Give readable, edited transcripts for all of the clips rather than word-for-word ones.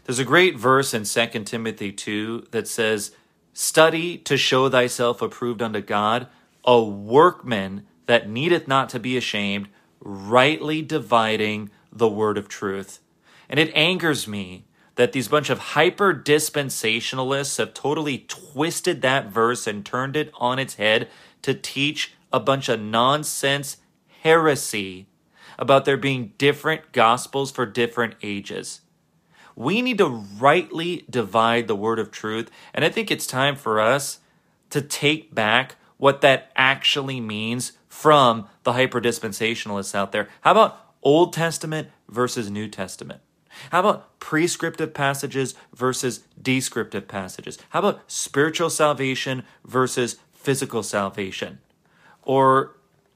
There's a great verse in 2 Timothy 2 that says, "Study to show thyself approved unto God, a workman that needeth not to be ashamed, rightly dividing the word of truth." And it angers me that these bunch of hyper-dispensationalists have totally twisted that verse and turned it on its head to teach a bunch of nonsense heresy about there being different gospels for different ages. We need to rightly divide the word of truth, and I think it's time for us to take back what that actually means from the hyper-dispensationalists out there. How about Old Testament versus New Testament? How about prescriptive passages versus descriptive passages? How about spiritual salvation versus physical salvation? Or,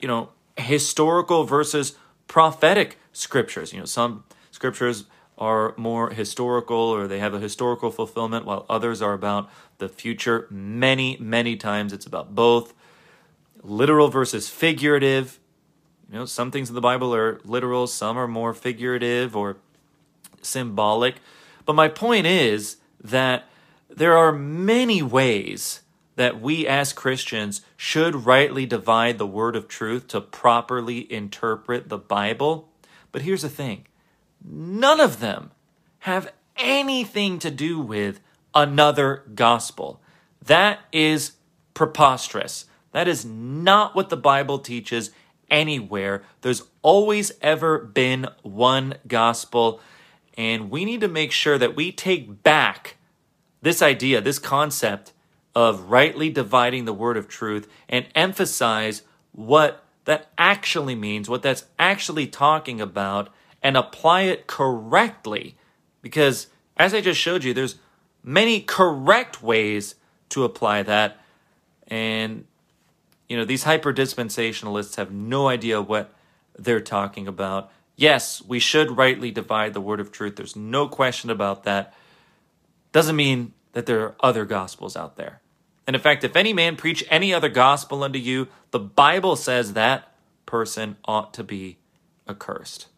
historical versus prophetic scriptures. Some scriptures are more historical, or they have a historical fulfillment, while others are about the future. Many, many times it's about both. Literal versus figurative. Some things in the Bible are literal, some are more figurative or symbolic. But my point is that there are many ways that we as Christians should rightly divide the word of truth to properly interpret the Bible. But here's the thing. None of them have anything to do with another gospel. That is preposterous. That is not what the Bible teaches anywhere. There's always ever been one gospel, and we need to make sure that we take back this idea, this concept of rightly dividing the word of truth, and emphasize what that actually means, what that's actually talking about, and apply it correctly. Because as I just showed you, there's many correct ways to apply that. And, these hyper-dispensationalists have no idea what they're talking about. Yes, we should rightly divide the word of truth. There's no question about that. Doesn't mean that there are other gospels out there. And in fact, if any man preach any other gospel unto you, the Bible says that person ought to be accursed.